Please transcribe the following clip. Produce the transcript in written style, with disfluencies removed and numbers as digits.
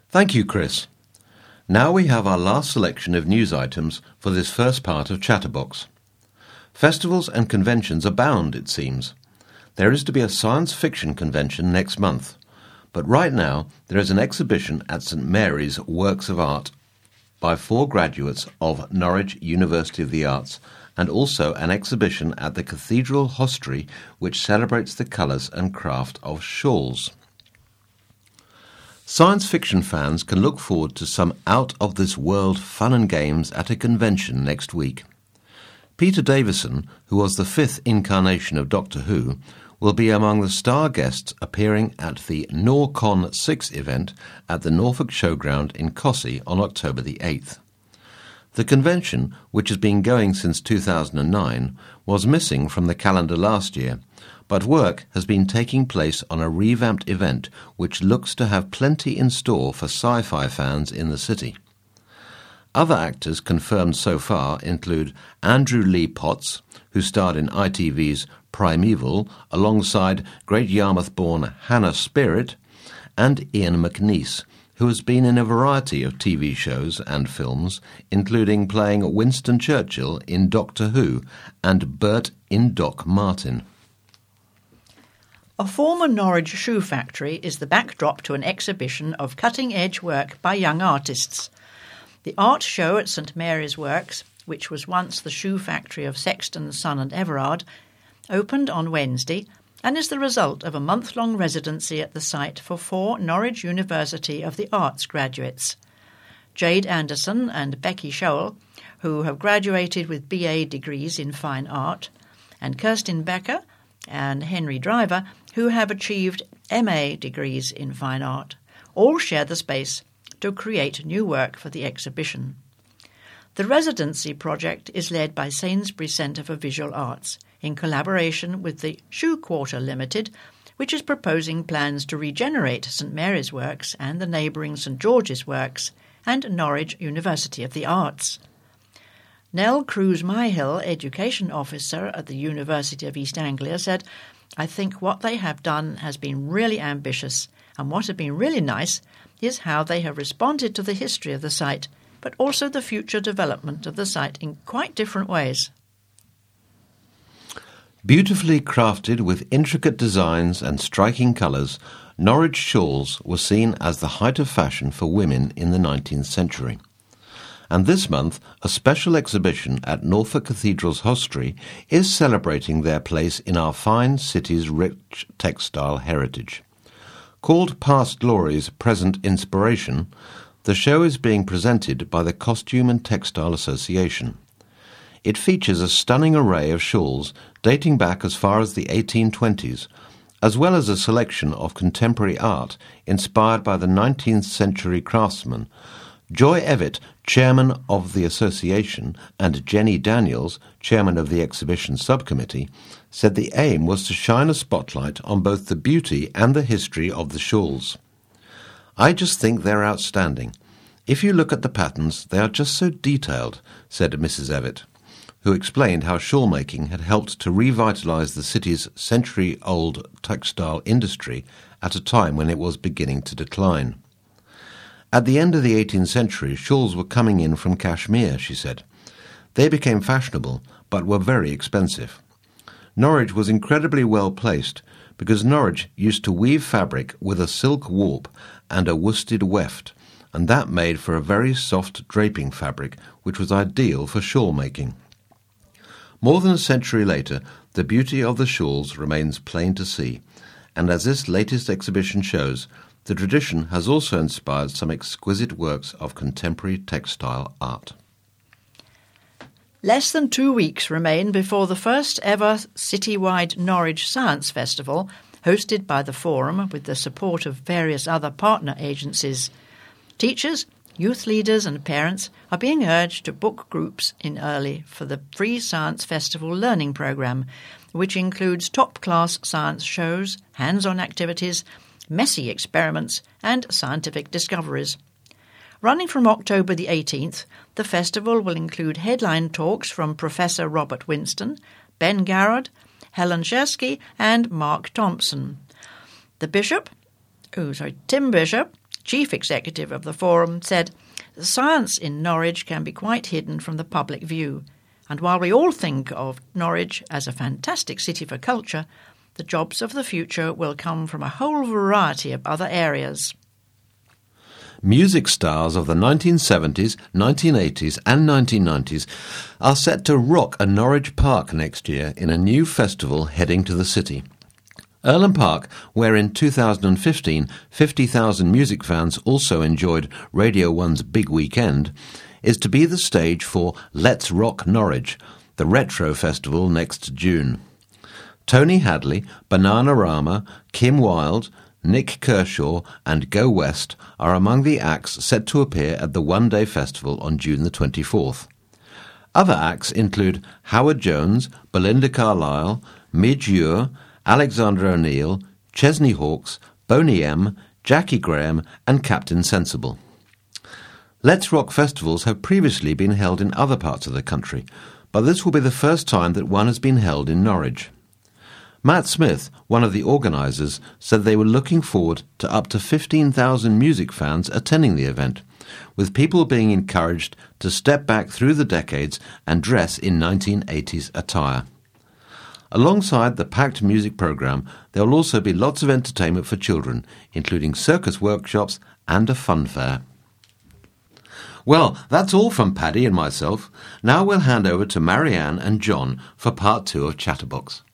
Thank you, Chris. Now we have our last selection of news items for this first part of Chatterbox. Festivals and conventions abound, it seems. There is to be a science fiction convention next month, but right now there is an exhibition at St Mary's Works of Art by 4 graduates of Norwich University of the Arts, and also an exhibition at the Cathedral Hostelry which celebrates the colours and craft of shawls. Science fiction fans can look forward to some out-of-this-world fun and games at a convention next week. Peter Davison, who was the 5th incarnation of Doctor Who, will be among the star guests appearing at the NorCon 6 event at the Norfolk Showground in Cossey on October the 8th. The convention, which has been going since 2009, was missing from the calendar last year, but work has been taking place on a revamped event which looks to have plenty in store for sci-fi fans in the city. Other actors confirmed so far include Andrew Lee Potts, who starred in ITV's Primeval alongside Great Yarmouth-born Hannah Spirit, and Ian McNeice, who has been in a variety of TV shows and films, including playing Winston Churchill in Doctor Who and Bert in Doc Martin. A former Norwich shoe factory is the backdrop to an exhibition of cutting-edge work by young artists. The art show at St Mary's Works, which was once the shoe factory of Sexton, Son and Everard, opened on Wednesday and is the result of a month-long residency at the site for 4 Norwich University of the Arts graduates. Jade Anderson and Becky Scholl, who have graduated with BA degrees in fine art, and Kirsten Becker and Henry Driver, who have achieved MA degrees in fine art, all share the space to create new work for the exhibition. The residency project is led by Sainsbury Centre for Visual Arts in collaboration with the Shoe Quarter Limited, which is proposing plans to regenerate St Mary's Works and the neighbouring St George's Works and Norwich University of the Arts. Nell Cruz-Myhill, Education Officer at the University of East Anglia, said, "I think what they have done has been really ambitious, and what has been really nice is how they have responded to the history of the site, but also the future development of the site in quite different ways." Beautifully crafted with intricate designs and striking colours, Norwich shawls were seen as the height of fashion for women in the 19th century. And this month, a special exhibition at Norfolk Cathedral's Hostelry is celebrating their place in our fine city's rich textile heritage. Called Past Glories, Present Inspiration, the show is being presented by the Costume and Textile Association. It features a stunning array of shawls dating back as far as the 1820s, as well as a selection of contemporary art inspired by the 19th century craftsmen. Joy Evatt, chairman of the association, and Jenny Daniels, chairman of the exhibition subcommittee, said the aim was to shine a spotlight on both the beauty and the history of the shawls. "I just think they're outstanding. If you look at the patterns, they are just so detailed," said Mrs. Evatt, who explained how shawl making had helped to revitalise the city's century-old textile industry at a time when it was beginning to decline. At the end of the 18th century, shawls were coming in from Kashmir, she said. They became fashionable, but were very expensive. Norwich was incredibly well placed, because Norwich used to weave fabric with a silk warp and a worsted weft, and that made for a very soft draping fabric, which was ideal for shawl making. More than a century later, the beauty of the shawls remains plain to see, and as this latest exhibition shows, the tradition has also inspired some exquisite works of contemporary textile art. Less than 2 weeks remain before the first ever citywide Norwich Science Festival, hosted by the Forum with the support of various other partner agencies. Teachers, youth leaders and parents are being urged to book groups in early for the Free Science Festival Learning Programme, which includes top-class science shows, hands-on activities, messy experiments and scientific discoveries. Running from October the 18th, the festival will include headline talks from Professor Robert Winston, Ben Garrod, Helen Shersky and Mark Thompson. Tim Bishop chief executive of the forum, said, "Science in Norwich can be quite hidden from the public view, and while we all think of Norwich as a fantastic city for culture, the jobs of the future will come from a whole variety of other areas." Music stars of the 1970s, 1980s and 1990s are set to rock a Norwich Park next year in a new festival heading to the city. Earlham Park, where in 2015 50,000 music fans also enjoyed Radio 1's Big Weekend, is to be the stage for Let's Rock Norwich, the retro festival next June. Tony Hadley, Bananarama, Kim Wilde, Nick Kershaw and Go West are among the acts set to appear at the one-day festival on June the 24th. Other acts include Howard Jones, Belinda Carlisle, Midge Ure, Alexander O'Neill, Chesney Hawkes, Boney M, Jackie Graham and Captain Sensible. Let's Rock festivals have previously been held in other parts of the country, but this will be the first time that one has been held in Norwich. Matt Smith, one of the organisers, said they were looking forward to up to 15,000 music fans attending the event, with people being encouraged to step back through the decades and dress in 1980s attire. Alongside the packed music programme, there will also be lots of entertainment for children, including circus workshops and a fun fair. Well, that's all from Paddy and myself. Now we'll hand over to Marianne and John for part 2 of Chatterbox.